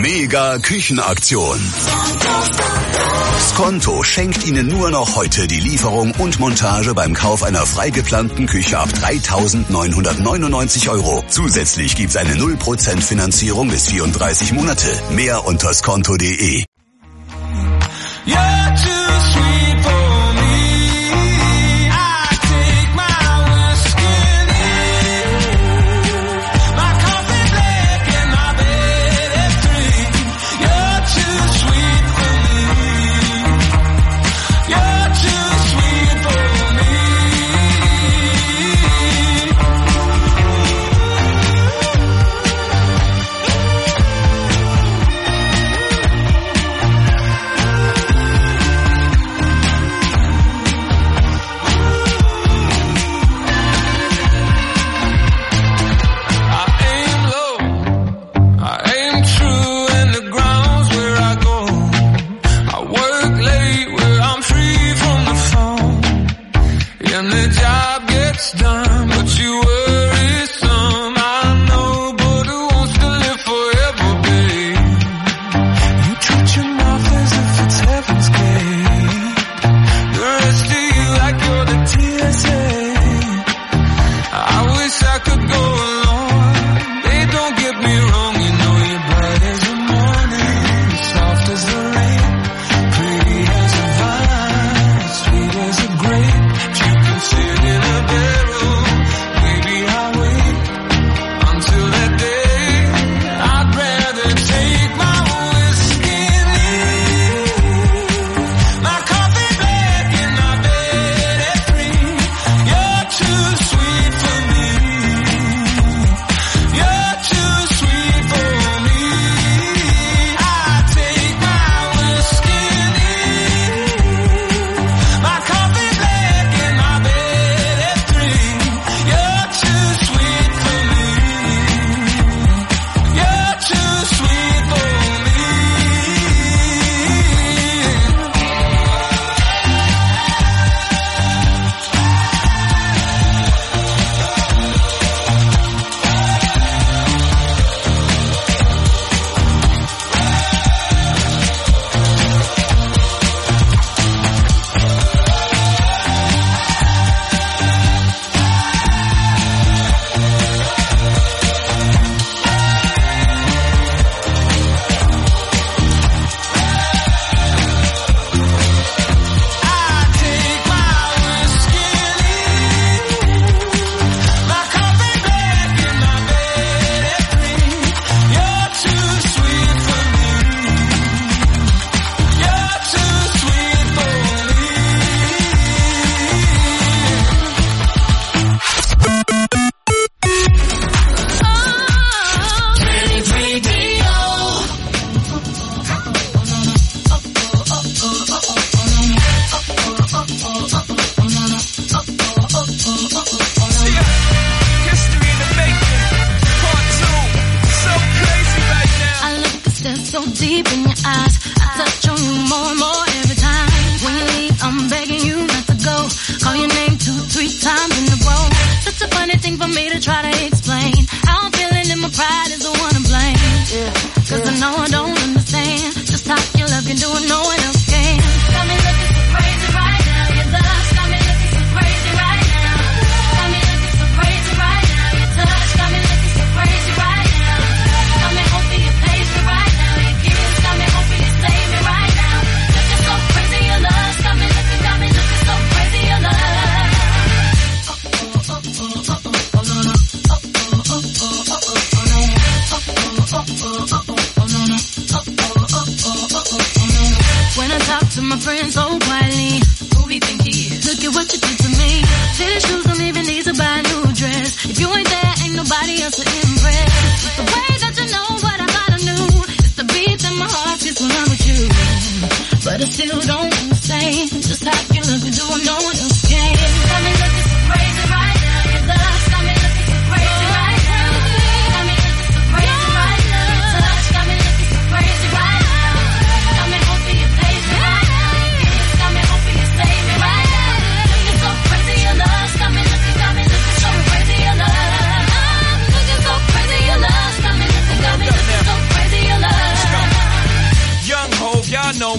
Mega Küchenaktion. Skonto schenkt Ihnen nur noch heute die Lieferung und Montage beim Kauf einer freigeplanten Küche ab 3.999 €. Zusätzlich gibt's eine 0% Finanzierung bis 34 Monate. Mehr unter skonto.de.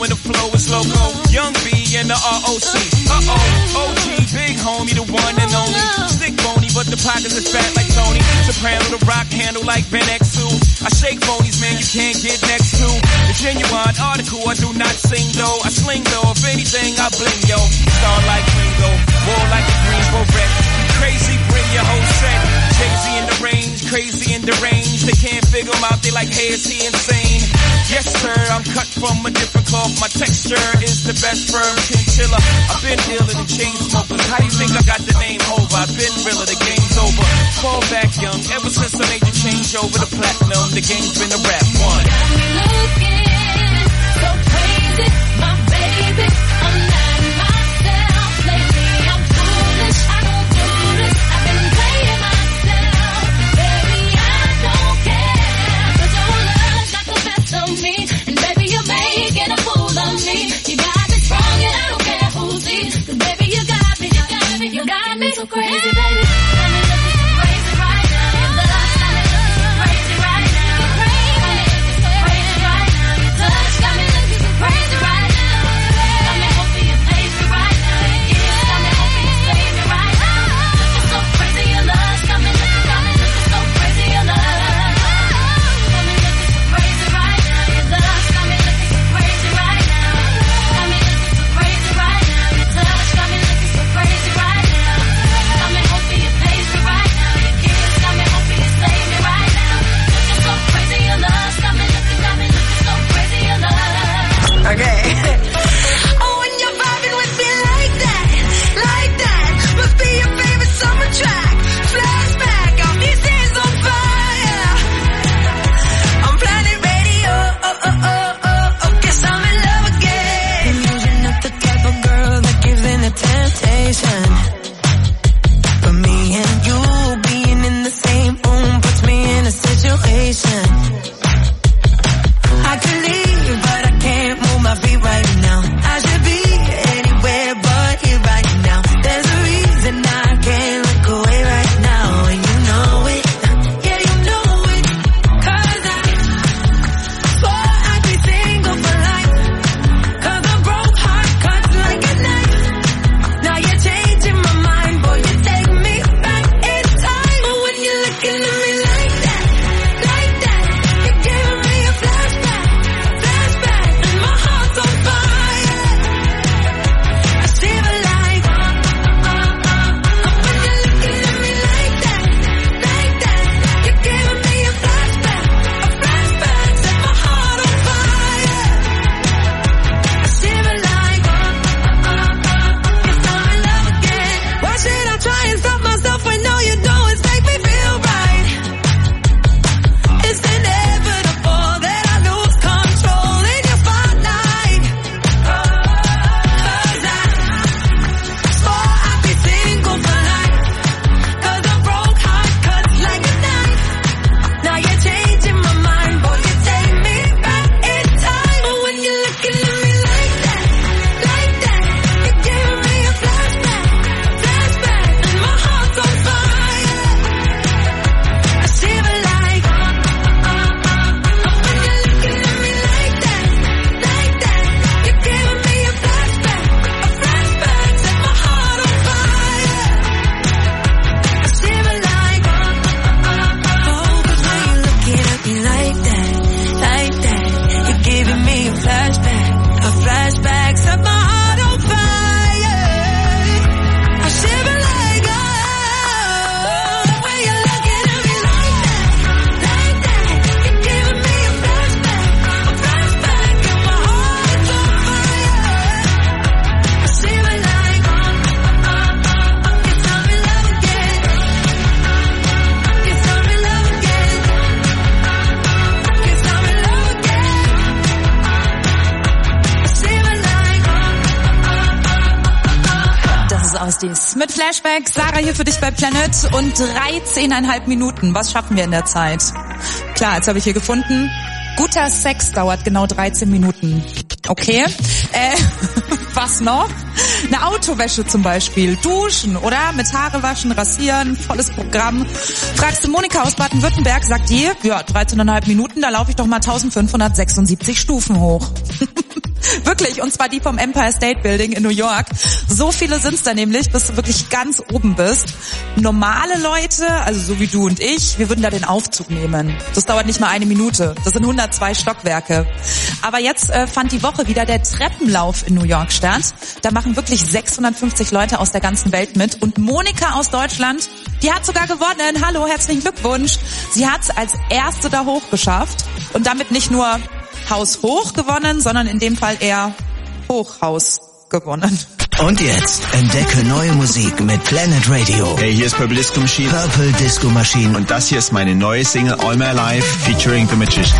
and the flow is loco. Young B and the ROC. OG, big homie, the one and only. Stick bony, but the pockets is fat like Tony. Soprano, the rock handle like Ben X2. I shake phonies, man, you can't get next to. The genuine article, I do not sing though. I sling though, if anything, I bling yo. Star like Ringo, war like a green beret. Crazy, bring your whole set. Jay-Z in the range, crazy in the range. They can't figure him out, they like, hey, is he insane? Yes, sir, I'm cut from a different cloth. My texture is the best firm chinchilla. I've been dealing in chain smokers. How do you think I got the name over? I've been realer, the game's over. Fall back young, ever since I made the change over to platinum, the game's been a rap one. Got me looking so crazy, my baby. I'm not myself lately. I'm foolish, I don't do this. I've been playing myself, baby. I don't care, 'cause your love's got the best of me, and baby you're making a fool of me. You got me strong and I don't care who sees, 'cause baby you got me, you got me, you got me so crazy, baby. Got me looking so crazy right now. Your love's got me looking so crazy right now. Crazy right now. Your touch got me looking so crazy right now. Got me hoping you please me right now. Your kiss got me hoping you save me right now. Looking so crazy, your love's got me looking so crazy, your love. Got me looking so crazy right now. Your love's got me looking so crazy right now. Got me looking so crazy right now. Your touch got me looking so crazy right now. Got me hoping you please me right now. Your kiss got me hoping you save me right now. Looking so crazy, your love's got me looking so crazy, your love. Okay. Oh, when you're vibing with me like that, must be your favorite summer track. Flashback, all these days on fire. I'm Planet Radio, guess I'm in love again. You're not the type of girl that gives in to temptation. But me and you being in the same room puts me in a situation. I could leave, but I can't move my feet right now. I should be anywhere but here right now. There's a reason I can't look away right now, and you know it. Yeah, you know it. 'Cause I swore I'd be single for life. 'Cause a broke heart cuts like a knife. Now you're changing my mind, boy, you take me back in time. But when you're looking at me like that, you're giving me a flashback, and my heart's on fire. I shiver like, when you're looking at me like that, you're giving me a flashback, set my heart on fire. I shiver like, guess I'm in love again. Why should I try and stop myself when all you do is make me feel right? It's inevitable that I lose control in your spotlight. 'Cause I swore I'd be single for life. 'Cause a broke heart cuts like a knife. Now you're changing my mind, boy, you take me back in time. But when you're looking at me like that, you're giving me a flashback, and my heart's on fire. I shiver like, when you're looking at me like that, you're giving me a flashback, set my heart on fire. I shiver like, 'cause when you're looking at me like that, you're giving me a flashback, set my heart on fire. I shiver like, when you're looking at me like that, you're giving me a flashback, and my heart's on fire. I shiver like, guess I'm in love again. Guess I'm in love again. Guess I'm in love again. I shiver like, Das ist aus dies mit Flashback. Sarah hier für dich bei Planet und 13,5 Minuten. Was schaffen wir in der Zeit? Klar, jetzt habe ich hier gefunden. Guter Sex dauert genau 13 Minuten. Okay. Was noch? Eine Autowäsche zum Beispiel. Duschen, oder? Mit Haare waschen, rasieren. Volles Programm. Fragst du Monika aus Baden-Württemberg, sagt die, ja, 13,5 Minuten, da laufe ich doch mal 1576 Stufen hoch. Wirklich, und zwar die vom Empire State Building in New York. So viele sind's da nämlich, bis du wirklich ganz oben bist. Normale Leute, also so wie du und ich, wir würden da den Aufzug nehmen. Das dauert nicht mal 1 Minute. Das sind 102 Stockwerke. Aber jetzt fand die Woche wieder der Treppenlauf in New York statt. Da machen wirklich 650 Leute aus der ganzen Welt mit. Und Monika aus Deutschland, die hat sogar gewonnen. Hallo, herzlichen Glückwunsch. Sie hat's als Erste da hochgeschafft. Und damit nicht nur Haus hoch gewonnen, sondern in dem Fall eher Hochhaus gewonnen. Und jetzt entdecke neue Musik mit Planet Radio. Hey, hier ist Purple Disco Machine. Purple Disco Machine. Und das hier ist meine neue Single All My Life featuring The Magician.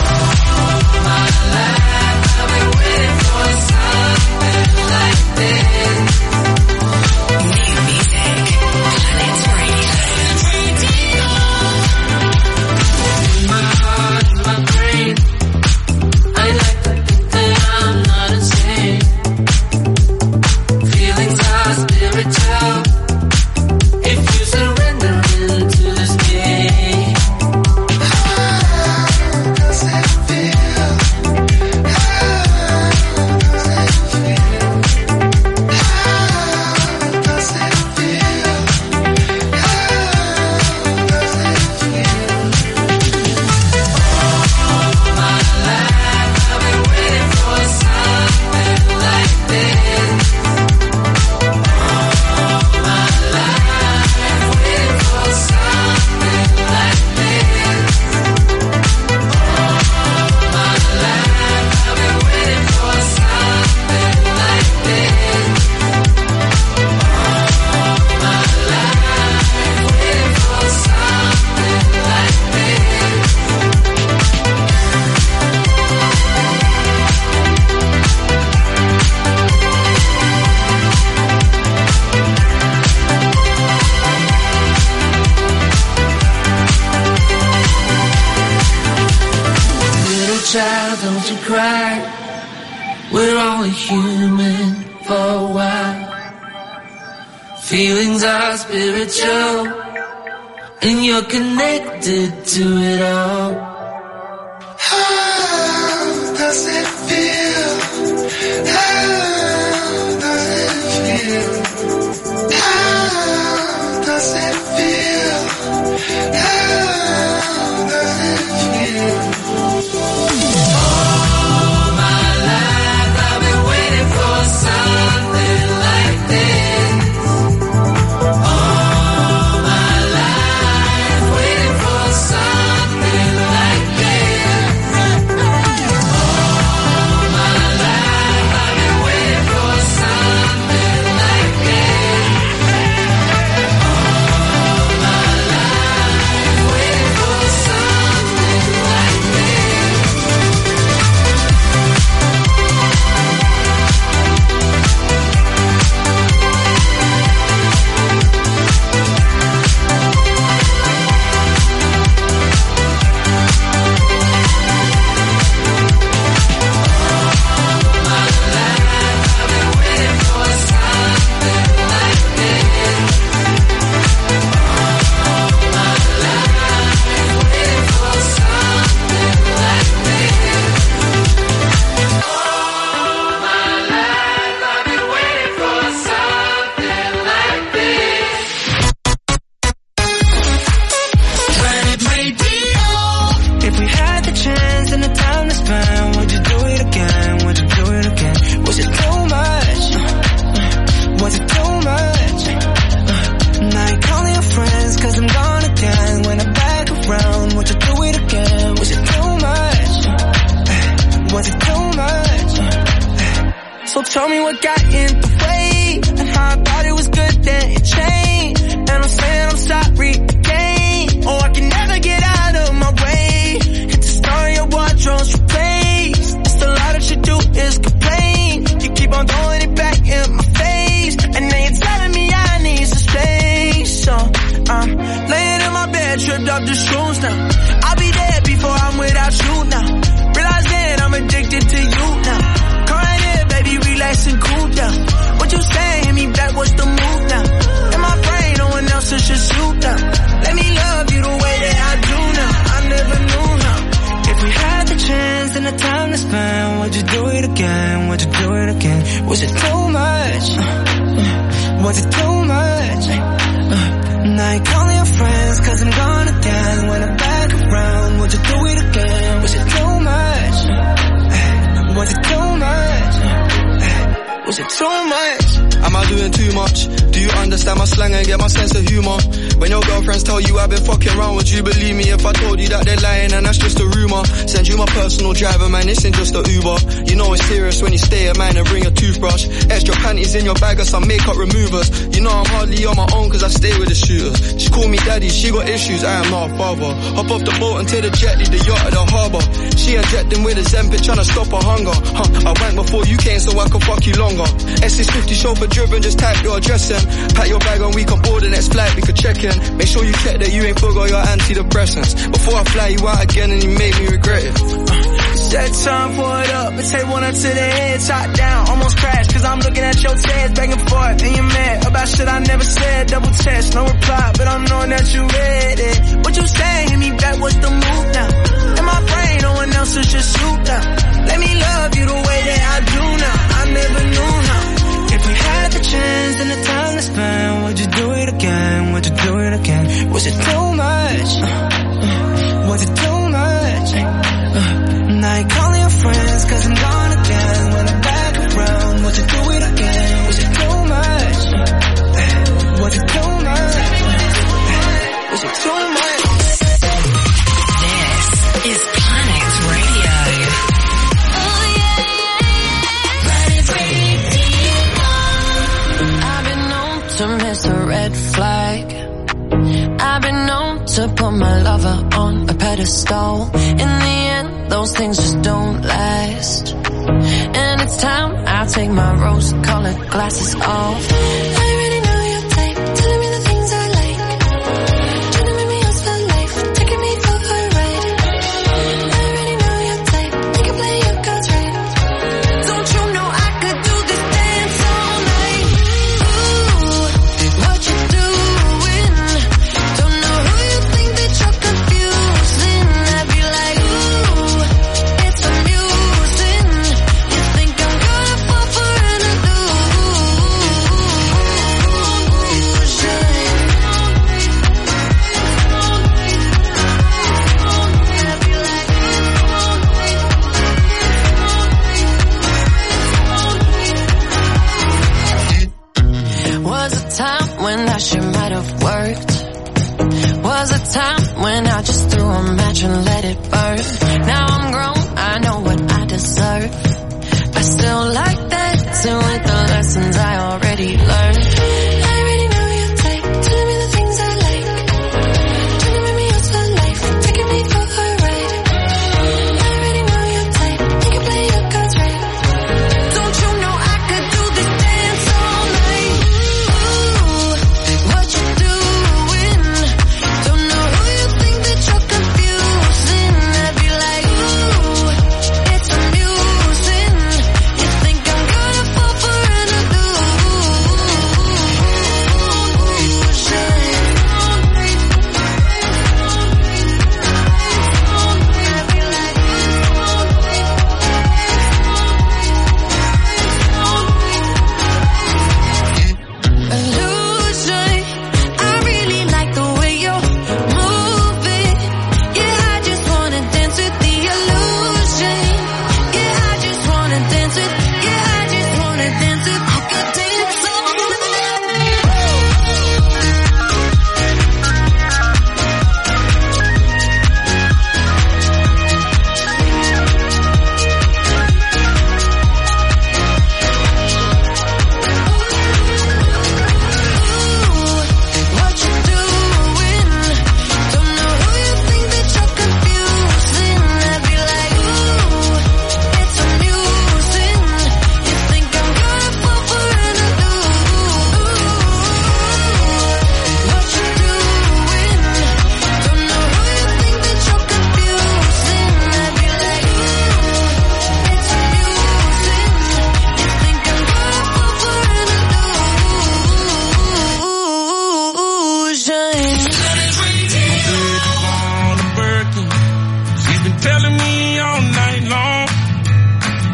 Don't you cry, we're only human for a while. Feelings are spiritual, and you're connected to it all. How does it feel? How does it feel? How does it feel? How does it feel? Something like this. All my life waiting for something like this. All my life I've been waiting for something like this. All my life waiting for something like Tell me what got in the way, and how I thought it was good, then it changed. And I'm saying I'm sorry again. Oh, I can never get out of my way. Hit the star in your wardrobe's replaced. It's a lot that you do is complain. You keep on throwing it back in my face, and now you're telling me I need some space. So I'm laying in my bed, tripped up the shoes now. I'll be there before I'm without you now. Realizing I'm addicted to you now. Relax and cool down. What you saying? Hit me back, what's the move now? And my spent, would you do it again? Would you do it again? Was it too much? Was it too much? Now you're calling your friends cause I'm gone again. When I'm back around, would you do it again? Was it too much? Was it too much? Was it too much? Am I doing too much? Do you understand my slang and get my sense of humor? When your girlfriends tell you I've been fucking around, would you believe me if I told you that they're lying and that's just a rumor? Send you my personal driver, man, this ain't just a Uber. You know it's serious when you stay at mine and bring a toothbrush. Extra panties in your bag or some makeup removers. You know I'm hardly on my own cause I stay with the shooters. She call me daddy, she got issues, I am not a father. Hop off the boat and take the jetty, the yacht at the harbour. She injecting with a Zempic tryna stop her hunger. I went before you came so I could fuck you longer. S650 chauffeur driven, just type your address in. Pack your bag and we can board the next flight, we could check in. Make sure you check that you ain't forgot your antidepressants before I fly you out again and you made me regret it. Set time for it up and take one up to the head, top down, almost crashed cause I'm looking at your tears back and forth and you're mad about shit I never said, double test, no reply, but I'm knowing that you read it. What you saying, hit me back, what's the move now? In my brain, no one else is just shoot now. Let me love you the way that I do now, I never knew now. If we had the chance and the time to spend, would you do it again, would you do it again? Was it too much? Was it too much? Now you're calling your friends cause I'm gone again. When I'm back around, would you do it again? Was it too much? Was it too much? Was it too much? This is Planet Radio. Oh yeah, Planet Radio. I've been known to miss a red flag. I've been known to put my lover on a pedestal. In the end, those things just don't last. And it's time I take my rose-colored glasses off. I already know your type, telling me the things I like. Trying to make me yours for life, taking me for a ride. I already know your type, you can play your cards right. Don't you know I could do this dance all night? Ooh, what you doing? Don't know who you think that you're confusing. I'd be like, ooh, it's amusing. You think I'm gonna fall for an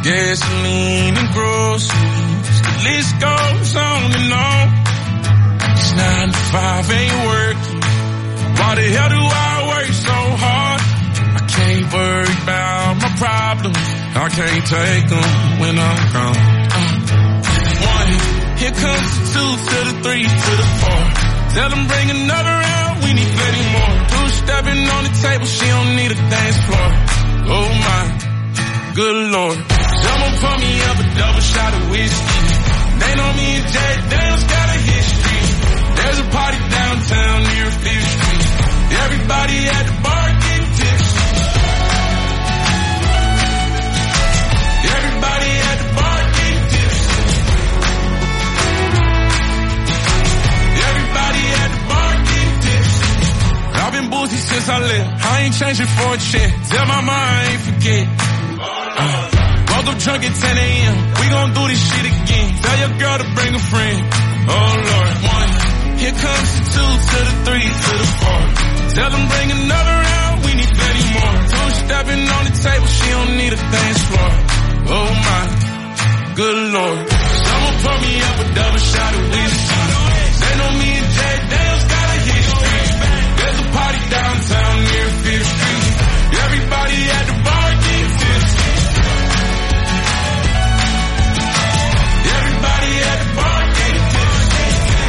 gasoline and groceries. The list goes on and on. This 9 to 5 ain't working. Why the hell do I work so hard? I can't worry about my problems. I can't take them when I'm gone. 1, here comes the 2 to the 3 to the 4. Tell them bring another round, we need plenty more. 2 stepping on the table, she don't need a dance floor. Oh my, good Lord. Someone pour me up a double shot of whiskey. They know me and Jack Daniels got a history. There's a party downtown near 5th Street. Everybody at the bar getting tipsy. Everybody at the bar getting tipsy. Everybody at the bar getting tipsy. I've been boozy since I left. I ain't changing for a check. Tell my mom I ain't forget. Woke up drunk at 10 a.m. We gon' do this shit again. Tell your girl to bring a friend. Oh Lord. 1, here comes the 2 to the 3 to the 4. Tell them bring another round, we need plenty more. 2 stepping on the table, she don't need a dance floor. Oh my, good Lord. Someone pour me up a double shot of whiskey. They know me and Jack Daniels got a history. There's a party downtown near 5th Street. Everybody at the bar getting tipsy. Everybody at the bar getting tipsy.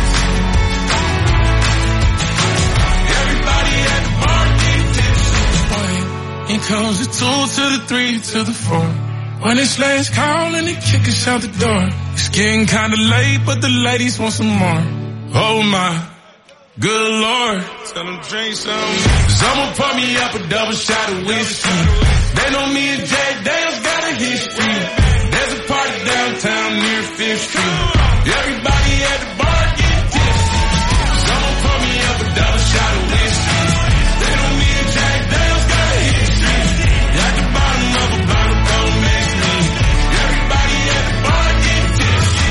Everybody at the bar getting tipsy. Here comes the 2 to the 3 to the 4. When it's last call and they kick us out the door. It's getting kinda late, but the ladies want some more. Oh my, good Lord. Tell them drink some. Someone pour me up a double shot of whiskey. They know me and Jack Daniels got a history. There's a party downtown near 5th Street. Everybody at the bar getting tipsy. Someone pour me up a double shot of whiskey. They know me and Jack Daniels got a history. At the bottom of a bottle, don't mix me. Everybody at the bar getting tipsy.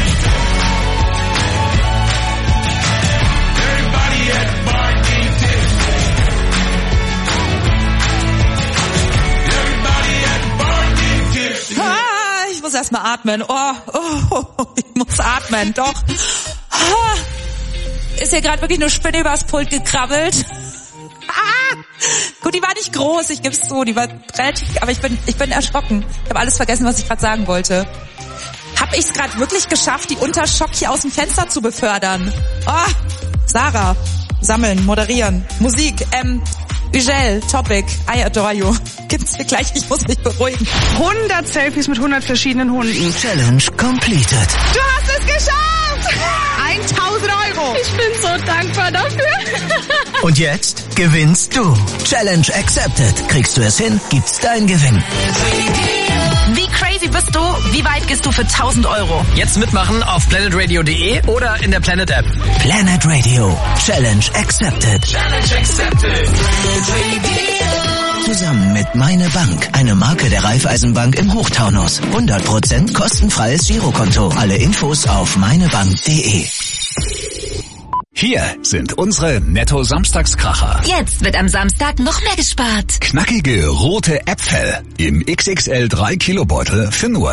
Everybody at the bar getting tipsy. Everybody at the bar getting tipsy. Ich muss erst mal atmen. Ich muss atmen, doch. Ist hier gerade wirklich eine Spinne übers Pult gekrabbelt? Gut, die war nicht groß, ich geb's zu, die war relativ, aber ich bin erschrocken. Ich habe alles vergessen, was ich gerade sagen wollte. Hab ich's gerade wirklich geschafft, die Unterschock hier aus dem Fenster zu befördern? Sarah, sammeln, moderieren, Musik, Ugel, Topic, I adore you. Gibt's hier gleich, ich muss mich beruhigen. 100 Selfies mit 100 verschiedenen Hunden. Challenge completed. Du hast es geschafft! 1000 €. Ich bin so dankbar dafür. Und jetzt gewinnst du. Challenge accepted. Kriegst du es hin, gibt's dein Gewinn. Wie crazy bist du? Wie weit gehst du für 1000 €? Jetzt mitmachen auf planetradio.de oder in der Planet App. Planet Radio. Challenge accepted. Challenge accepted. Zusammen mit Meine Bank, eine Marke der Raiffeisenbank im Hochtaunus. 100% kostenfreies Girokonto. Alle Infos auf meinebank.de. Hier sind unsere Netto-Samstagskracher. Jetzt wird am Samstag noch mehr gespart. Knackige rote Äpfel im XXL 3 Kilo Beutel für nur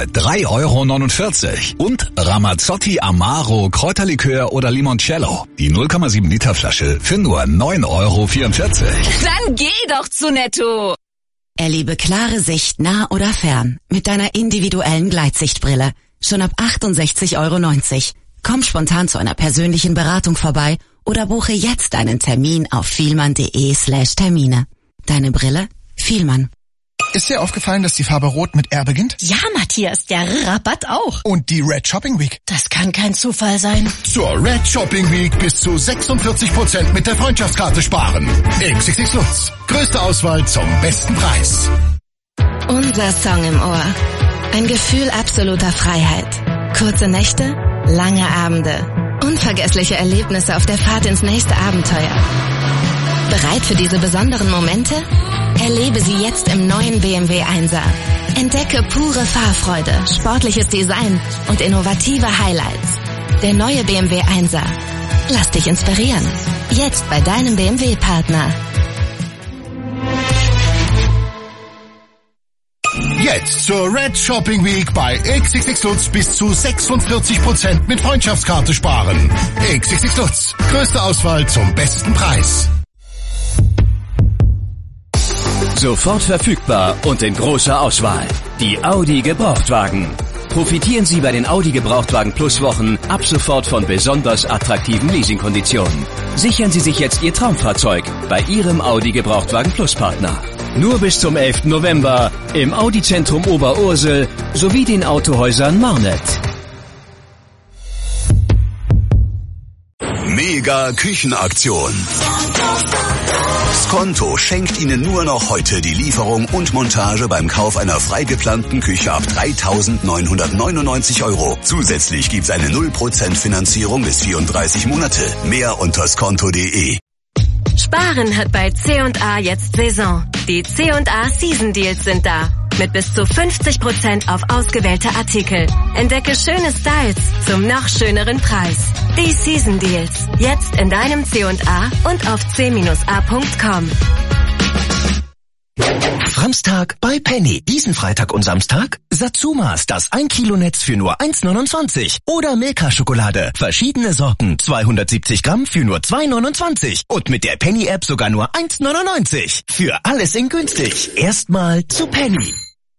3,49 € und Ramazzotti Amaro Kräuterlikör oder Limoncello, die 0,7 Liter Flasche für nur 9,44 €. Dann geh doch zu Netto. Erlebe klare Sicht nah oder fern mit deiner individuellen Gleitsichtbrille. Schon ab 68,90 €. Komm spontan zu einer persönlichen Beratung vorbei oder buche jetzt einen Termin auf fielmann.de/Termine. Deine Brille? Fielmann. Ist dir aufgefallen, dass die Farbe Rot mit R beginnt? Ja, Matthias, der Rabatt auch. Und die Red Shopping Week? Das kann kein Zufall sein. Zur Red Shopping Week bis zu 46% mit der Freundschaftskarte sparen. XXX Lutz. Größte Auswahl zum besten Preis. Unser Song im Ohr. Ein Gefühl absoluter Freiheit. Kurze Nächte, lange Abende. Unvergessliche Erlebnisse auf der Fahrt ins nächste Abenteuer. Bereit für diese besonderen Momente? Erlebe sie jetzt im neuen BMW 1er. Entdecke pure Fahrfreude, sportliches Design und innovative Highlights. Der neue BMW 1er. Lass dich inspirieren. Jetzt bei deinem BMW-Partner. Jetzt zur Red Shopping Week bei XXX Lutz bis zu 46% mit Freundschaftskarte sparen. XXX Lutz. Größte Auswahl zum besten Preis. Sofort verfügbar und in großer Auswahl. Die Audi Gebrauchtwagen. Profitieren Sie bei den Audi Gebrauchtwagen Plus Wochen ab sofort von besonders attraktiven Leasingkonditionen. Sichern Sie sich jetzt Ihr Traumfahrzeug bei Ihrem Audi Gebrauchtwagen Plus Partner. Nur bis zum 11. November im Audi Zentrum Oberursel sowie den Autohäusern Marnet. Mega Küchenaktion. Skonto schenkt Ihnen nur noch heute die Lieferung und Montage beim Kauf einer frei geplanten Küche ab 3.999 €. Zusätzlich gibt's eine 0% Finanzierung bis 34 Monate. Mehr unter skonto.de. Sparen hat bei C&A jetzt Saison. Die C&A Season Deals sind da. Mit bis zu 50% auf ausgewählte Artikel. Entdecke schöne Styles zum noch schöneren Preis. Die Season Deals. Jetzt in deinem C&A und auf c-a.com. Samstag bei Penny. Diesen Freitag und Samstag Satsumas, das 1 Kilo Netz für nur 1,29. Oder Milka-Schokolade. Verschiedene Sorten, 270 Gramm für nur 2,29. Und mit der Penny-App sogar nur 1,99. Für alles in günstig. Erstmal zu Penny.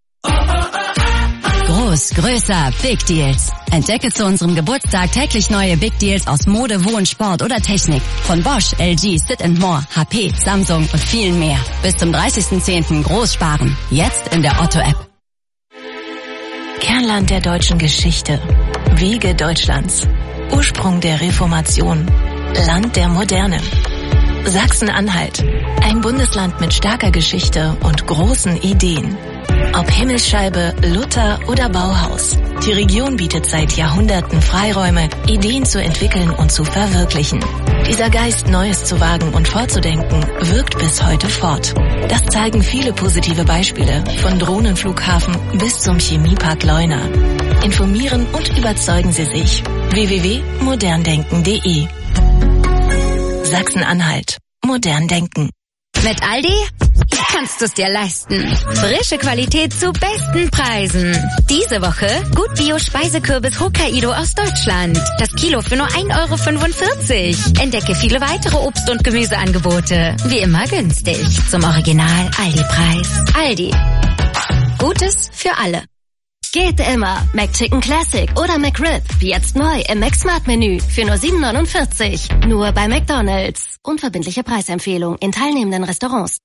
Groß, größer, Big Deals. Entdecke zu unserem Geburtstag täglich neue Big Deals aus Mode, Wohn, Sport oder Technik. Von Bosch, LG, Sit & More, HP, Samsung und vielen mehr. Bis zum 30.10. groß sparen. Jetzt in der Otto-App. Kernland der deutschen Geschichte. Wiege Deutschlands. Ursprung der Reformation. Land der Moderne. Sachsen-Anhalt. Ein Bundesland mit starker Geschichte und großen Ideen. Ob Himmelsscheibe, Luther oder Bauhaus. Die Region bietet seit Jahrhunderten Freiräume, Ideen zu entwickeln und zu verwirklichen. Dieser Geist, Neues zu wagen und fortzudenken, wirkt bis heute fort. Das zeigen viele positive Beispiele, von Drohnenflughafen bis zum Chemiepark Leuna. Informieren und überzeugen Sie sich. www.moderndenken.de. Sachsen-Anhalt. Modern denken. Mit Aldi kannst du es dir leisten. Frische Qualität zu besten Preisen. Diese Woche gut Bio-Speisekürbis Hokkaido aus Deutschland. Das Kilo für nur 1,45 €. Entdecke viele weitere Obst- und Gemüseangebote. Wie immer günstig. Zum Original Aldi-Preis. Aldi. Gutes für alle. Geht immer. McChicken Classic oder McRib. Jetzt neu im McSmart-Menü für nur 7,49 €. Nur bei McDonald's. Unverbindliche Preisempfehlung in teilnehmenden Restaurants.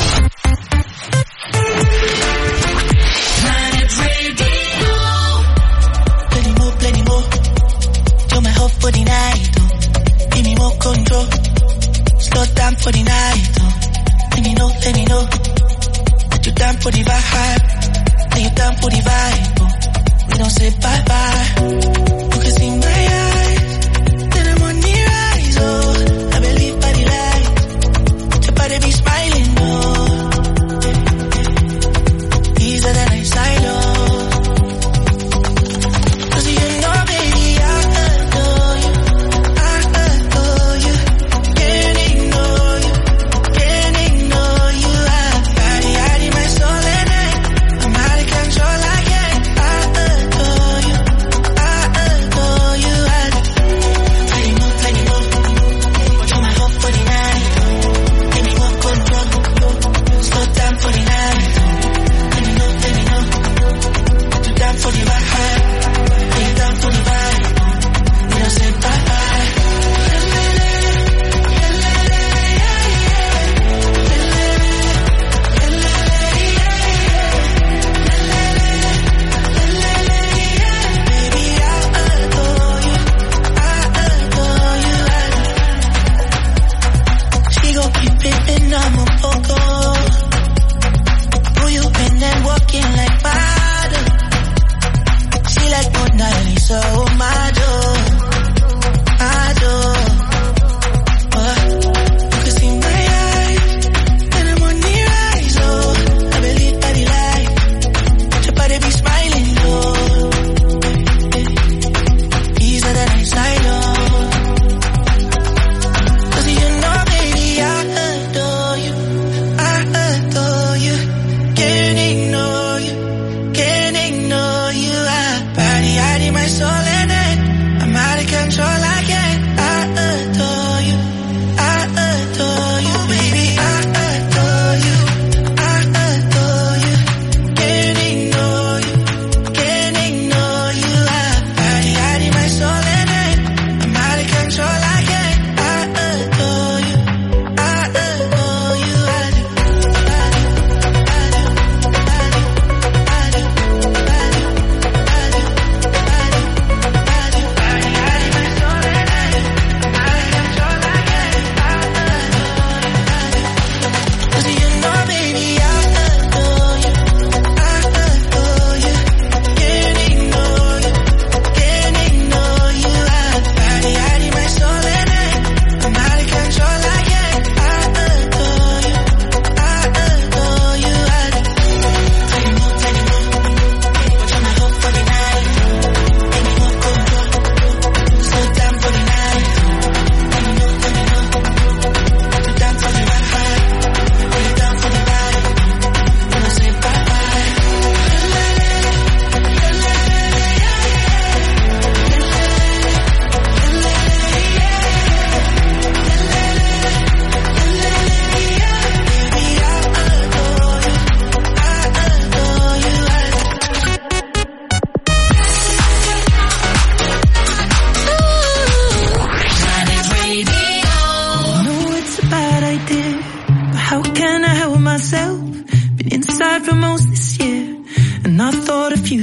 Plenty more. You're my hope for the night. Give me more control. Slow down for the night. Let me know. That you down for the vibe. Are you down for the vibe? We don't say bye-bye. You can see my eyes. Then I'm on the rise, oh. I believe by the light. Your body be smiling, oh. These are the nights I love. Cause you know, baby, I adore you. Can't ignore you. I need my soul and I'm out of control again. I adore you.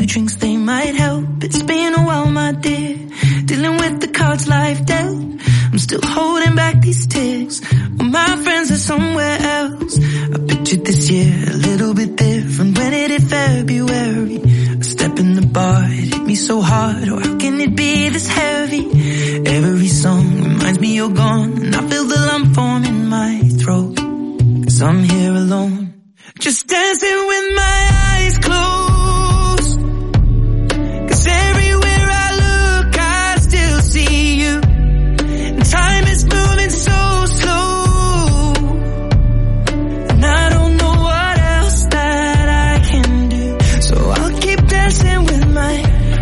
drinks, they might help. It's been a while, my dear, dealing with the cards life dealt. I'm still holding back these tears, well, my friends are somewhere else. I pictured this year a little bit different when it hit February. A step in the bar, it hit me so hard, or how can it be this heavy? Every song reminds me you're gone, and I feel the lump form in my throat, 'cause I'm here alone, just dancing with my eyes closed. 'Cause everywhere I look, I still see you. And time is moving so slow, and I don't know what else that I can do. So I'll keep dancing with my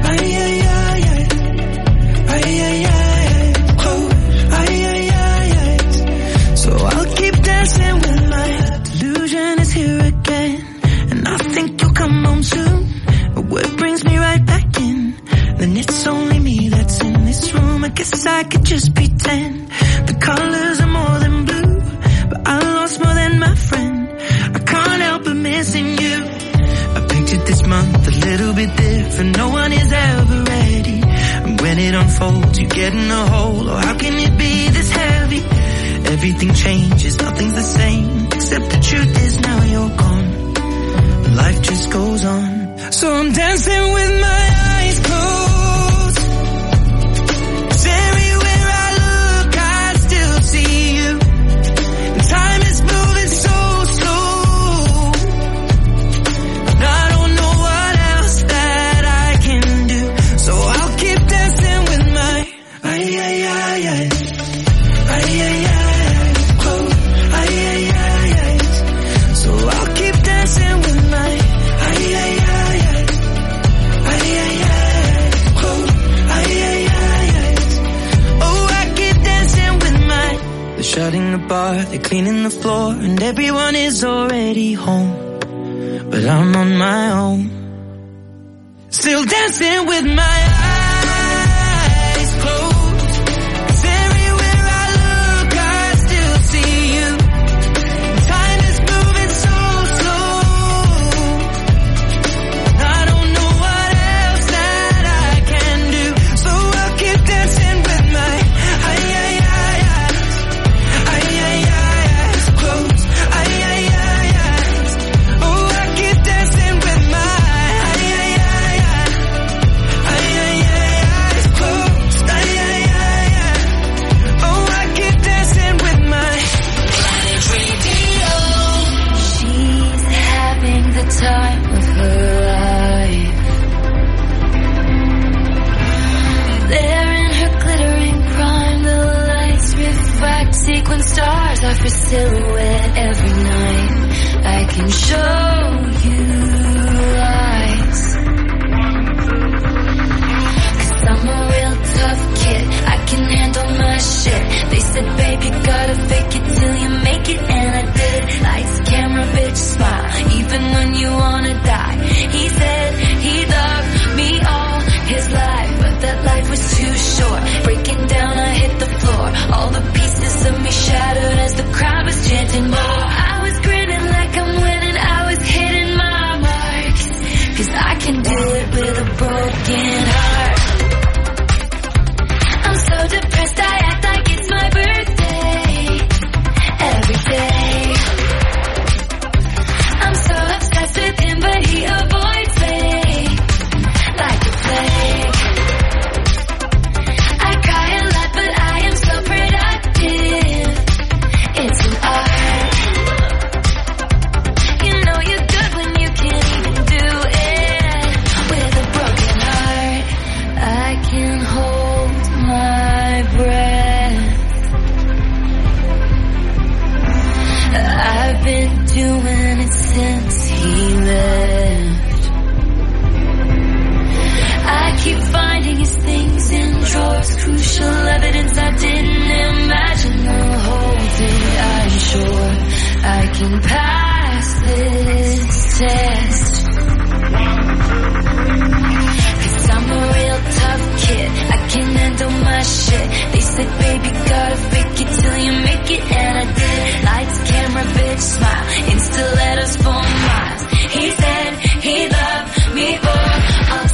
close. So I'll keep dancing with my delusion is here again. I think you'll come home soon, but what brings me right back in? Then it's only me that's in this room. I guess I could just pretend the colors are more than blue, but I lost more than my friend. I can't help but missing you. I pictured this month a little bit different. No one is ever ready, and when it unfolds, you get in a hole. Or how can it be this heavy? Everything changes, nothing's the same, except the truth is now you're gone. Life just goes on, so I'm dancing with my eyes closed. 'Cause everywhere I look, I still see you. And time is moving so slow, and I don't know what else that I can do. So I'll keep dancing with my closed. So I'll keep dancing with my they're shutting the bar, they're cleaning the floor, and everyone is already home, but I'm on my own, still dancing with my eyes closed. 'Cause everywhere I look, I still see you. Time is moving so slow, I don't know what else that I can do. So I'll keep dancing with my close. Oh, I keep dancing with my close. Oh, I keep dancing with my She's having the time of her life. There in her glittering prime, the lights reflect sequin stars off her silhouette every night. I can show you lies, 'cause I'm a real tough kid, I can handle my shit. They said, babe, you gotta fake it till you make it, and I did. Lights, camera, bitch, smile, even when you wanna die. He said he loved me all his life, but that life was too short. Breaking down, I hit the floor, all the pieces of me shattered as the crowd was chanting more. I was grinning like I'm winning, I was hitting my marks, 'cause I can do it with a broken heart. I'm so depressed, I act like it's my birthday every day. I'm so obsessed with him, but he avoids me like a plague. I cry a lot, but I am so productive. It's an art. You know you're good when you can't even do it with a broken heart. I can hold my breath. I've been doing it since he left. I keep finding his things in drawers, crucial evidence I didn't imagine will hold it. I'm sure I can pass this test, 'cause I'm a real tough kid, I can handle my shit. They said, baby, gotta fake it till you make it, and I did. Lights, camera, bitch, smile, Insta letters for miles. He said he loved me for a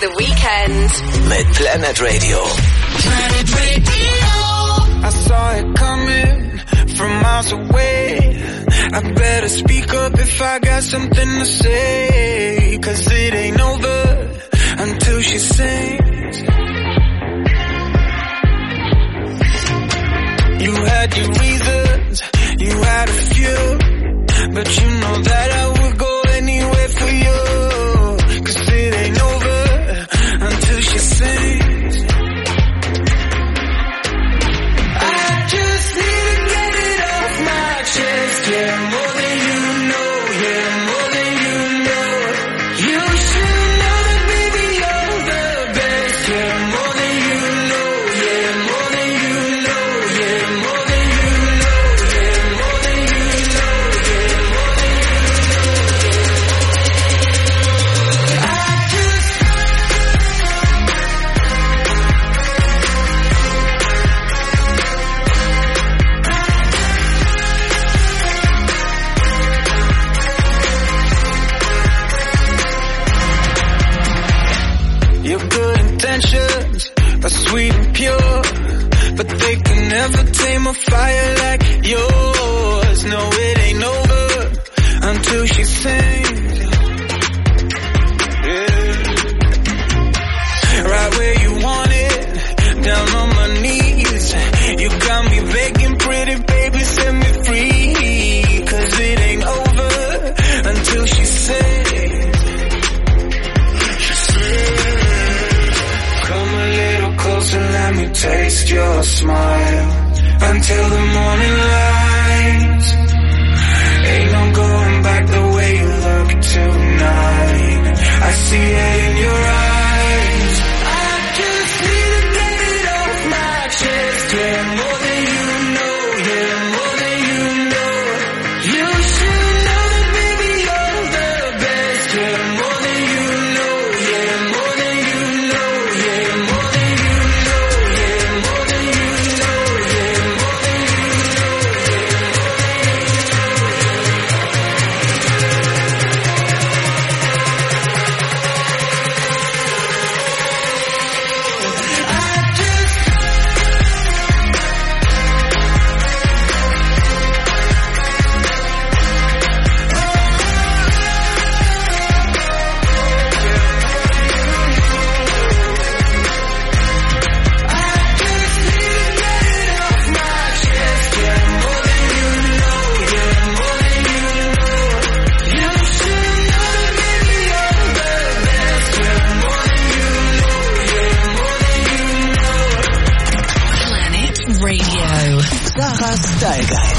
the Weekend. Mit Planet Radio. Planet Radio. I saw it coming from miles away. I better speak up if I got something to say. 'Cause it ain't over until she sings. You had your reasons, you had a few, but you know that I would go anywhere for you. 'Cause it ain't over until she sings. I just need to get it off my chest, yeah, more than you know, yeah, more than you know. You should know that baby you're the best, yeah, more than you know, yeah, more than you know, yeah, more than you know, yeah, more than you know, yeah, more than you know. I just your good intentions are sweet and pure, but they can never tame a fire like yours. No, it ain't over until she sings. Yeah. Right where you want it, down on my knees. You got me begging, pretty baby, set me free. 'Cause it ain't over until she sings. Come a little closer, let me taste your smile until the morning light. Ain't no going back the way you look tonight. I see it in your eyes. I just need to get it off my chest, yeah, more than you know, yeah, more than you know. You should know that baby you're the best, yeah, more than you know, yeah, more than you know, yeah, more than you know, yeah, more than you know, yeah, more than you Style Guide.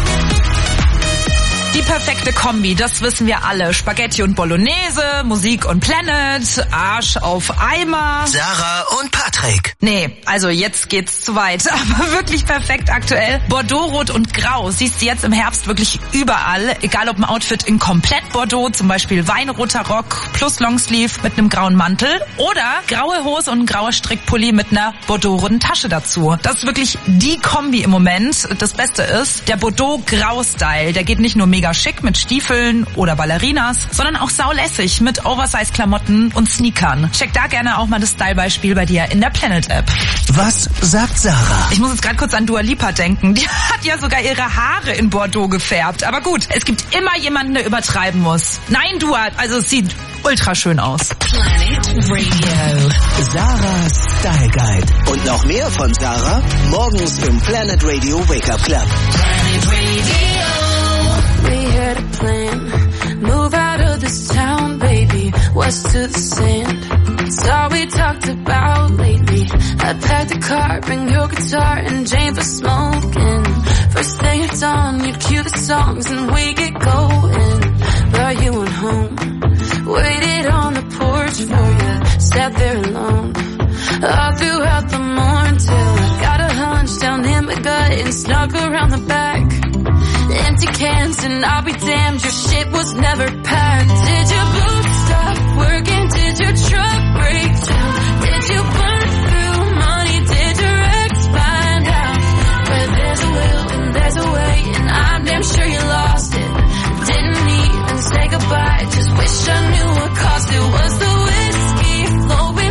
Die perfekte Kombi, das wissen wir alle. Spaghetti und Bolognese, Musik und Planet, Arsch auf Eimer. Sarah und Patrick. Nee, also jetzt geht's zu weit. Aber wirklich perfekt aktuell. Bordeaux-Rot und Grau siehst du jetzt im Herbst wirklich überall. Egal ob ein Outfit in komplett Bordeaux, zum Beispiel weinroter Rock plus Longsleeve mit einem grauen Mantel oder graue Hose und ein grauer Strickpulli mit einer Bordeaux-roten Tasche dazu. Das ist wirklich die Kombi im Moment. Das Beste ist, der Bordeaux-Grau-Style, der geht nicht nur mega schick mit Stiefeln oder Ballerinas, sondern auch saulässig mit Oversize-Klamotten und Sneakern. Check da gerne auch mal das Style-Beispiel bei dir in der Planet-App. Was sagt Sarah? Ich muss jetzt gerade kurz an Dua Lipa denken. Die hat ja sogar ihre Haare in Bordeaux gefärbt. Aber gut, es gibt immer jemanden, der übertreiben muss. Nein, Dua, also es sieht ultra schön aus. Planet Radio. Sarahs Style Guide. Und noch mehr von Sarah morgens im Planet Radio Wake Up Club. Planet Radio. We had a plan. Move out of this town, baby. West to the sand. It's all we talked about lately. I packed the car, bring your guitar and Jane for smoking. First thing at dawn, you'd cue the songs and we get going. But you went home, waited on the porch for you, sat there alone. All throughout the morning till I got a hunch down in my gut and snuck around the back. Empty cans and I'll be damned, your shit was never packed. Did your boots stop working? Did your truck break down? Did you burn through money? Did your ex find out? Where there's a will and there's a way, and I'm damn sure you lost it. Didn't even say goodbye, just wish I knew what cost it. Was the whiskey flowing?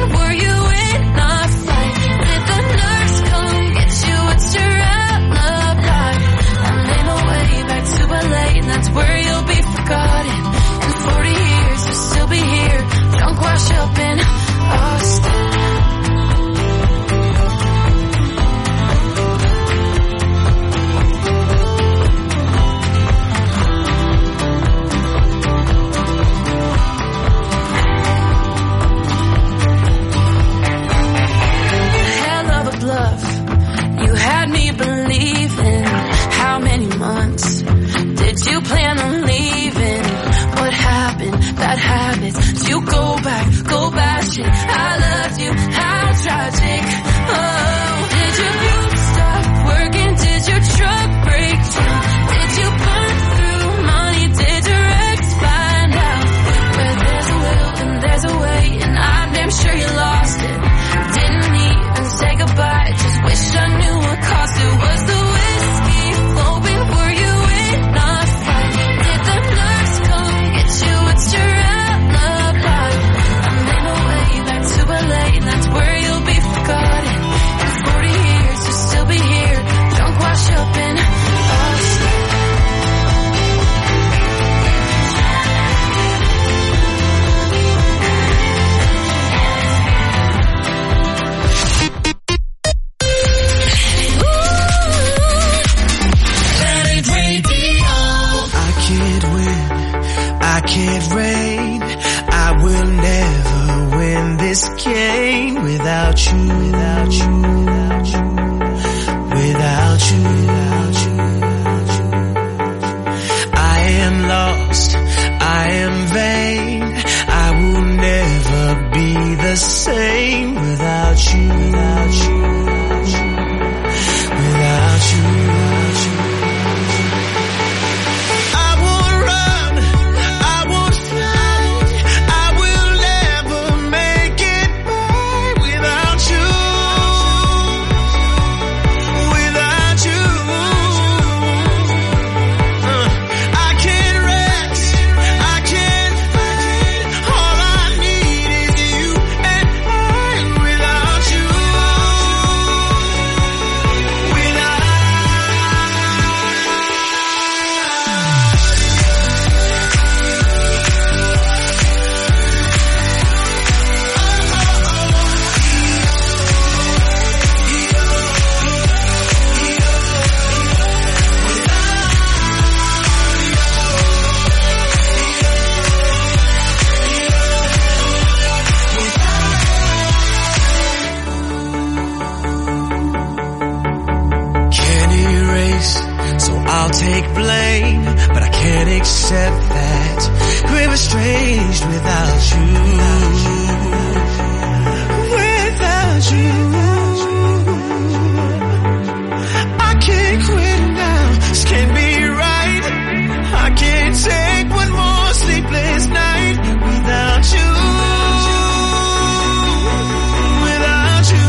sure you lost it. Didn't even say goodbye, just wish I knew what cost it. Was the whiskey flowing? Were you in a fight? Did the nurse come get you? What's your alibi? I'm in a way back to LA, and that's where you'll be forgotten. In 40 years you'll still be here, drunk, washed up in us. I can't reign, I will never win this game without you, without you, without you, without you, without you. I am lost, I am vain, I will never be the same without you, without you, without you, without you. Take blame, but I can't accept that we're estranged without you, without you. I can't quit now, this can't be right. I can't take one more sleepless night without you, without you.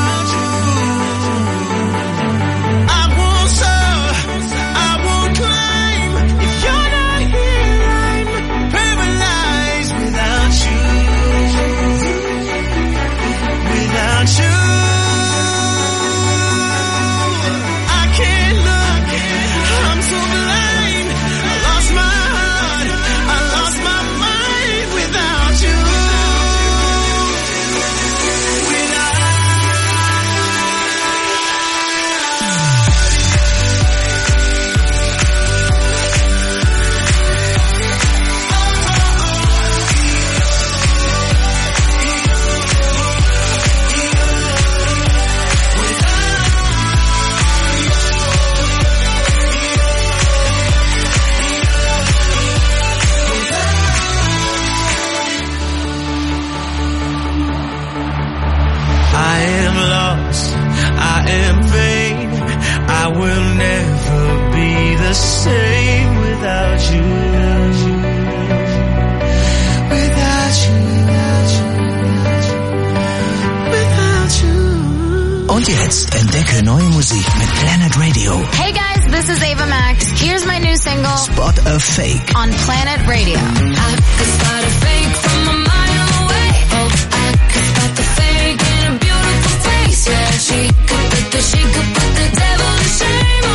Und jetzt entdecke neue Musik mit Planet Radio. Hey guys, this is Ava Max. Here's my new single, Spot a Fake. on Planet Radio. I could spot a fake from a mile away. Oh, I could spot the fake in a beautiful face. Yeah, she could put the devil to shame.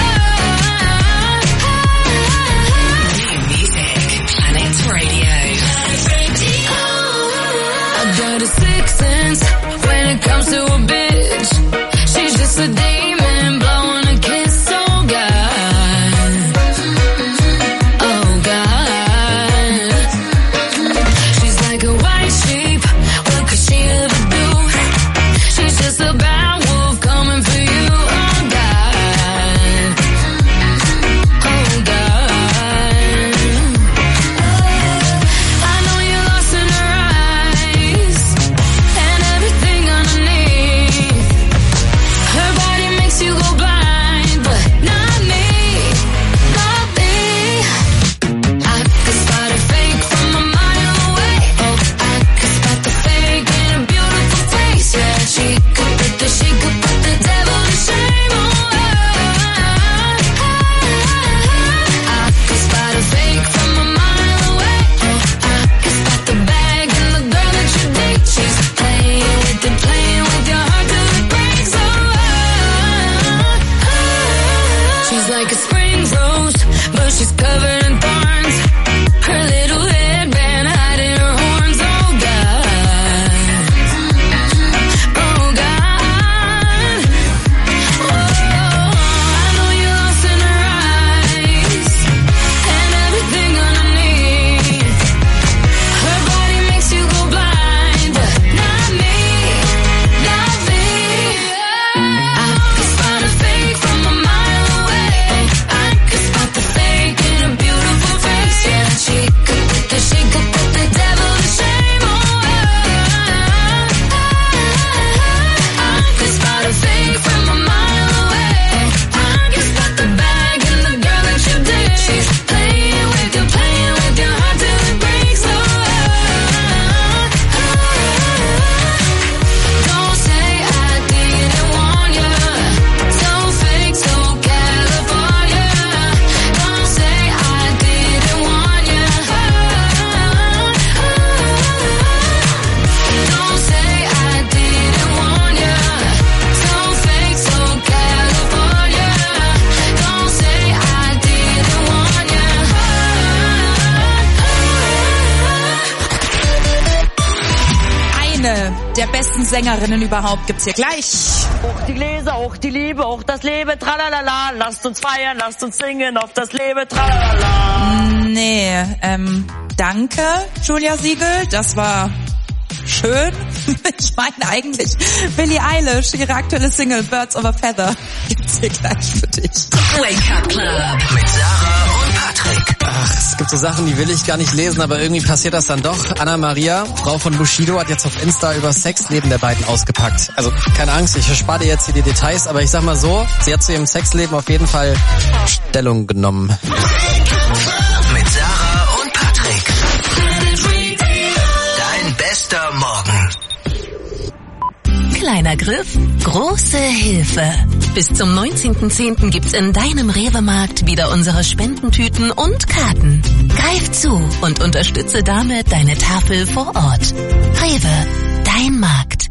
New music, Planet Radio. I got a sixth sense when it comes to a bitch. She's just a demon blowing a kiss. Oh God, oh God. She's like a white sheep. What could she ever do? She's just a bad wolf coming for you. Oh God, oh God. I know you're lost in her eyes and everything underneath. Single der besten Sängerinnen überhaupt gibt's hier gleich. Auch die Gläser, auch die Liebe, auch das Leben, tralalala. Lasst uns feiern, lasst uns singen, auf das Leben, tralalala. Nee, danke, Julia Siegel, das war schön. Ich meine eigentlich Billie Eilish, ihre aktuelle Single Birds of a Feather gibt's hier gleich für dich. Wake Up Club mit Sarah und Patrick. Ach, es gibt so Sachen, die will ich gar nicht lesen, aber irgendwie passiert das dann doch. Anna Maria, Frau von Bushido, hat jetzt auf Insta über das Sexleben der beiden ausgepackt. Also keine Angst, ich erspare dir jetzt hier die Details, aber ich sag mal so, sie hat zu ihrem Sexleben auf jeden Fall Stellung genommen. Mit Sarah und Patrick. Dein bester Morgen. Kleiner Griff, große Hilfe. Bis zum 19.10. gibt's in deinem Rewe-Markt wieder unsere Spendentüten und Karten. Greif zu und unterstütze damit deine Tafel vor Ort. Rewe, dein Markt.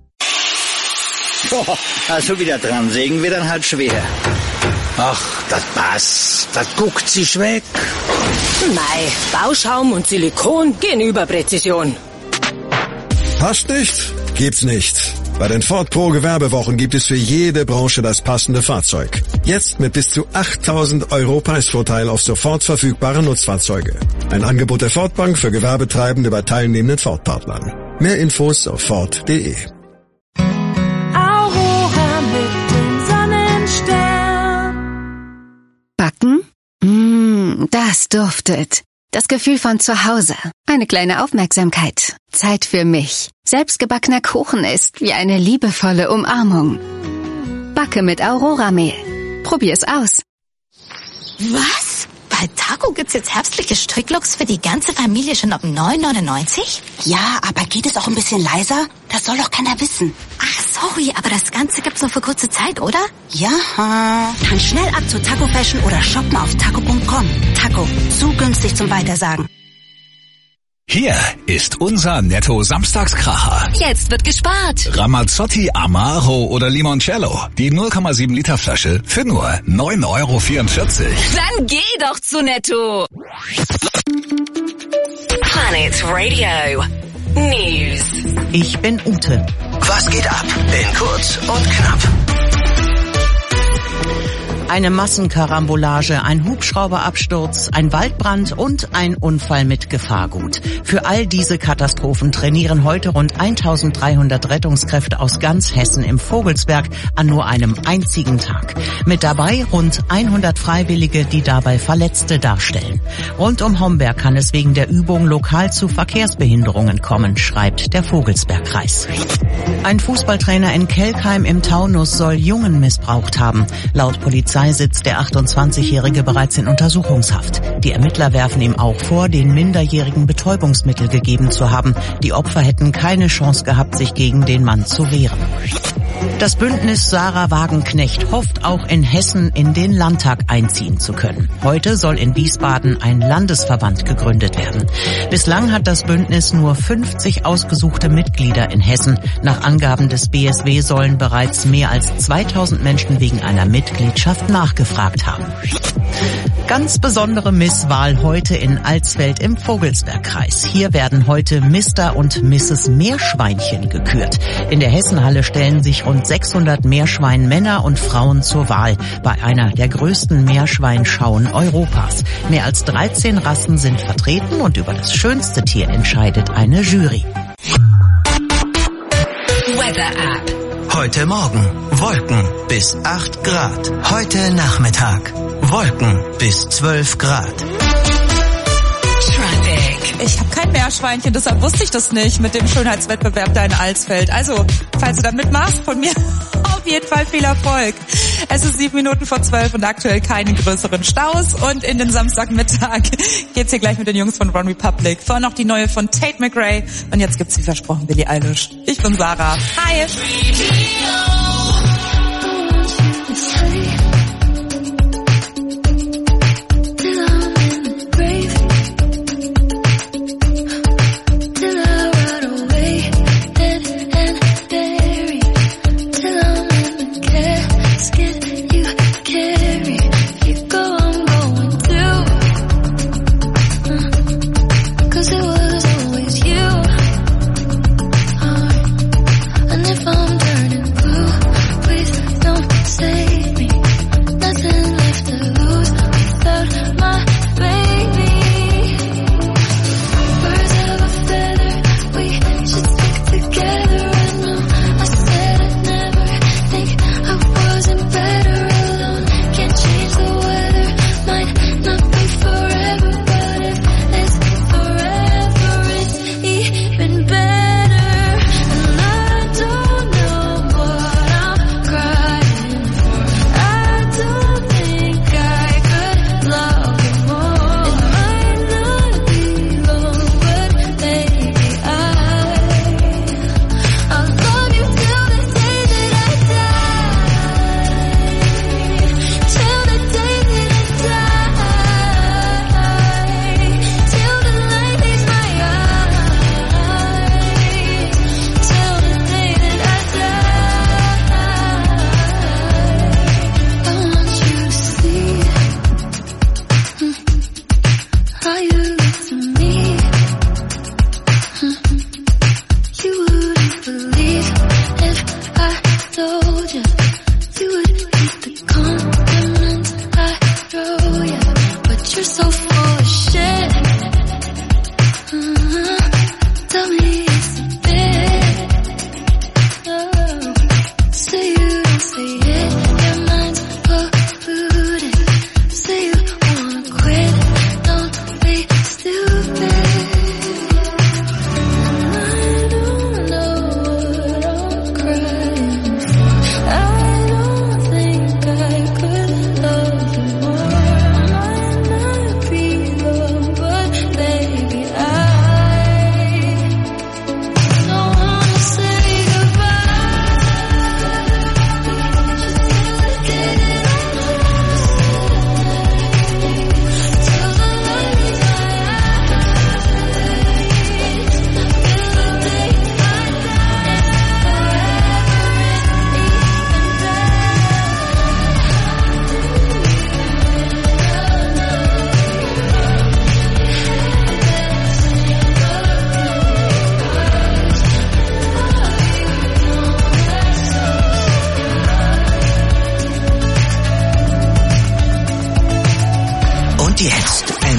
Oh, also wieder dran sägen wir dann halt schwer. Ach, das passt. Das guckt sich weg. Mei, Bauschaum und Silikon gehen über Präzision. Passt nicht? Gibt's nicht. Bei den Ford Pro Gewerbewochen gibt es für jede Branche das passende Fahrzeug. Jetzt mit bis zu 8.000 € Preisvorteil auf sofort verfügbare Nutzfahrzeuge. Ein Angebot der Ford Bank für Gewerbetreibende bei teilnehmenden Ford-Partnern. Mehr Infos auf Ford.de. Aurora mit dem Sonnenstern. Backen? Das duftet. Das Gefühl von zu Hause. Eine kleine Aufmerksamkeit. Zeit für mich. Selbstgebackener Kuchen ist wie eine liebevolle Umarmung. Backe mit Aurora-Mehl. Probier's aus. Was? Bei Taco gibt's jetzt herbstliche Stricklooks für die ganze Familie schon ab 9,99? Ja, aber geht es auch ein bisschen leiser? Das soll doch keiner wissen. Ach, sorry, aber das Ganze gibt's nur für kurze Zeit, oder? Ja. Dann schnell ab zu Taco Fashion oder shop mal auf taco.com. Taco, zu günstig zum Weitersagen. Hier ist unser Netto-Samstagskracher. Jetzt wird gespart. Ramazzotti Amaro oder Limoncello. Die 0,7 Liter Flasche für nur 9,44 €. Dann geh doch zu Netto. Planet Radio News. Ich bin Ute. Was geht ab? In kurz und knapp. Eine Massenkarambolage, ein Hubschrauberabsturz, ein Waldbrand und ein Unfall mit Gefahrgut. Für all diese Katastrophen trainieren heute rund 1.300 Rettungskräfte aus ganz Hessen im Vogelsberg an nur einem einzigen Tag. Mit dabei rund 100 Freiwillige, die dabei Verletzte darstellen. Rund um Homberg kann es wegen der Übung lokal zu Verkehrsbehinderungen kommen, schreibt der Vogelsbergkreis. Ein Fußballtrainer in Kelkheim im Taunus soll Jungen missbraucht haben. Laut Polizei sitzt der 28-Jährige bereits in Untersuchungshaft. Die Ermittler werfen ihm auch vor, den Minderjährigen Betäubungsmittel gegeben zu haben. Die Opfer hätten keine Chance gehabt, sich gegen den Mann zu wehren. Das Bündnis Sarah Wagenknecht hofft auch in Hessen in den Landtag einziehen zu können. Heute soll in Wiesbaden ein Landesverband gegründet werden. Bislang hat das Bündnis nur 50 ausgesuchte Mitglieder in Hessen. Nach Angaben des BSW sollen bereits mehr als 2.000 Menschen wegen einer Mitgliedschaft nachgefragt haben. Ganz besondere Misswahl heute in Alsfeld im Vogelsbergkreis. Hier werden heute Mr. und Mrs. Meerschweinchen gekürt. In der Hessenhalle stellen sich rund 600 Meerschweinmänner und Frauen zur Wahl bei einer der größten Meerschweinschauen Europas. Mehr als 13 Rassen sind vertreten und über das schönste Tier entscheidet eine Jury. Weather App. Heute Morgen Wolken bis 8 Grad. Heute Nachmittag Wolken bis 12 Grad. Ich habe kein Meerschweinchen, deshalb wusste ich das nicht mit dem Schönheitswettbewerb da in Alsfeld. Also, falls du da mitmachst, von mir auf jeden Fall viel Erfolg. Es ist 7 Minuten vor 12 und aktuell keine größeren Staus. Und in den Samstagmittag geht's hier gleich mit den Jungs von One Republic. Vorher noch die neue von Tate McRae. Und jetzt gibt's wie versprochen Billie Eilish. Ich bin Sarah. Hi. Cause it was always you.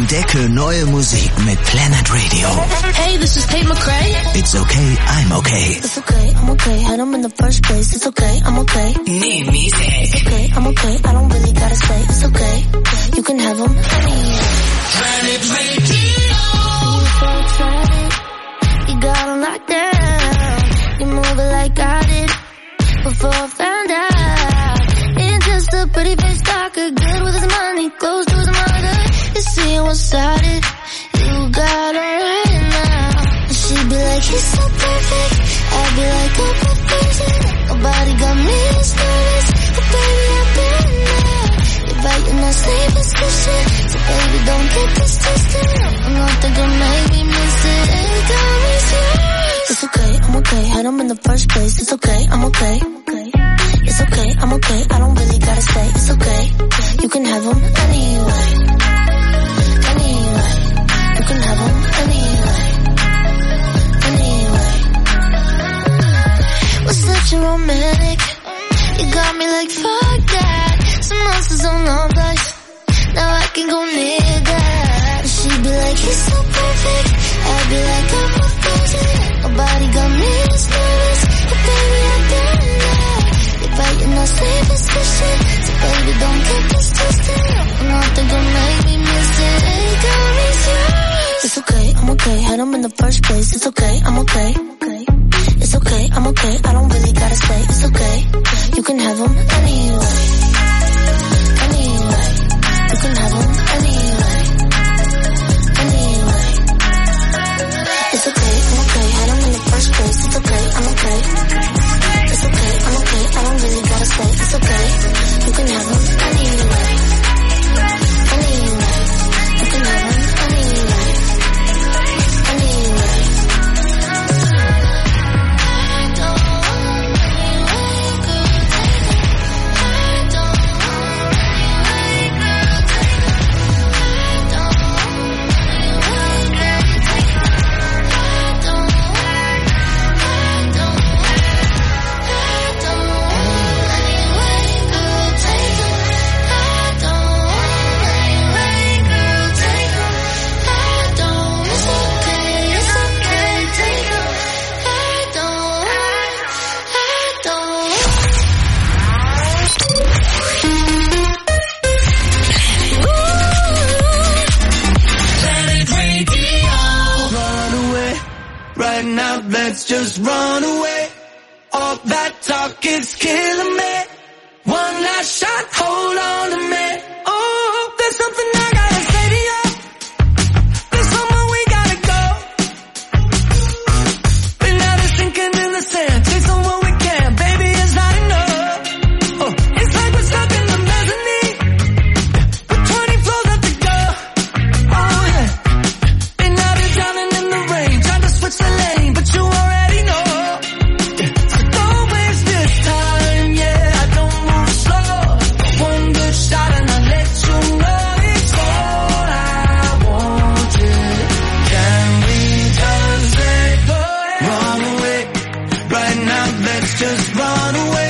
Entdecke neue Musik mit Planet Radio. Hey, this is Tate McRae. It's okay, I'm okay. It's okay, I'm okay. Had them in the first place. It's okay, I'm okay. New music. It's okay, I'm okay. I don't really gotta say. It's okay. You can have them anyway. Planet Radio. You're so excited. You got them locked down. You move it like I did before I found out. Ain't just a pretty face talker, good with his money, close to his mother. You see what's started. You got her right now. And she'd be like, he's so perfect. I'd be like, oh, perfection. Nobody got me this nervous. But baby, I've been there. You're biting my sleeveless cushion. So baby, don't get this twisted. I'm not thinking maybe miss it. Ain't got me serious. It's okay, I'm okay. Had them in the first place. It's okay, I'm okay. It's okay, I'm okay. I don't really gotta say. It's okay. You can have them anyway. Anyway. You can have them anyway. Anyway. Was such a romantic. You got me like fuck that. Some monsters on our life. Now I can go near that. She'd be like, he's so perfect. I'd be like, I'm perfect. Nobody got me this nervous. But baby, I've been there. You're biting my sleeveless cushion. So baby, don't get this twisted. I'm not thinking make me miss it. Ain't got me serious. It's okay, I'm okay. Had them in the first place. It's okay, I'm okay. It's okay, I'm okay. I don't really gotta say. It's okay. You can have them anyway. Anyway. You can have them anyway. Anyway. It's okay, I'm okay. Had them in the first place. It's okay, I'm okay. It's okay, I'm okay. I don't really gotta say. It's okay. You can have them anyway. Anyway. You can have them anyway. Anyway. Let's just run away. All that talk is killing me. One last shot, hold on to me. Oh, there's something I gotta say to you. There's somewhere we gotta go. Been out of sinking in the sand, chasing what we can. Baby, it's not enough. Oh, it's like we're stuck in the mezzanine with 20 floors left to go. Oh yeah. Been out here drowning in the rain, trying to switch the lane, but you already know. So don't waste this time, yeah. I don't move slow. One good shot and I'll let you know it's all I wanted. Can we just let go? Run away, right now let's just run away.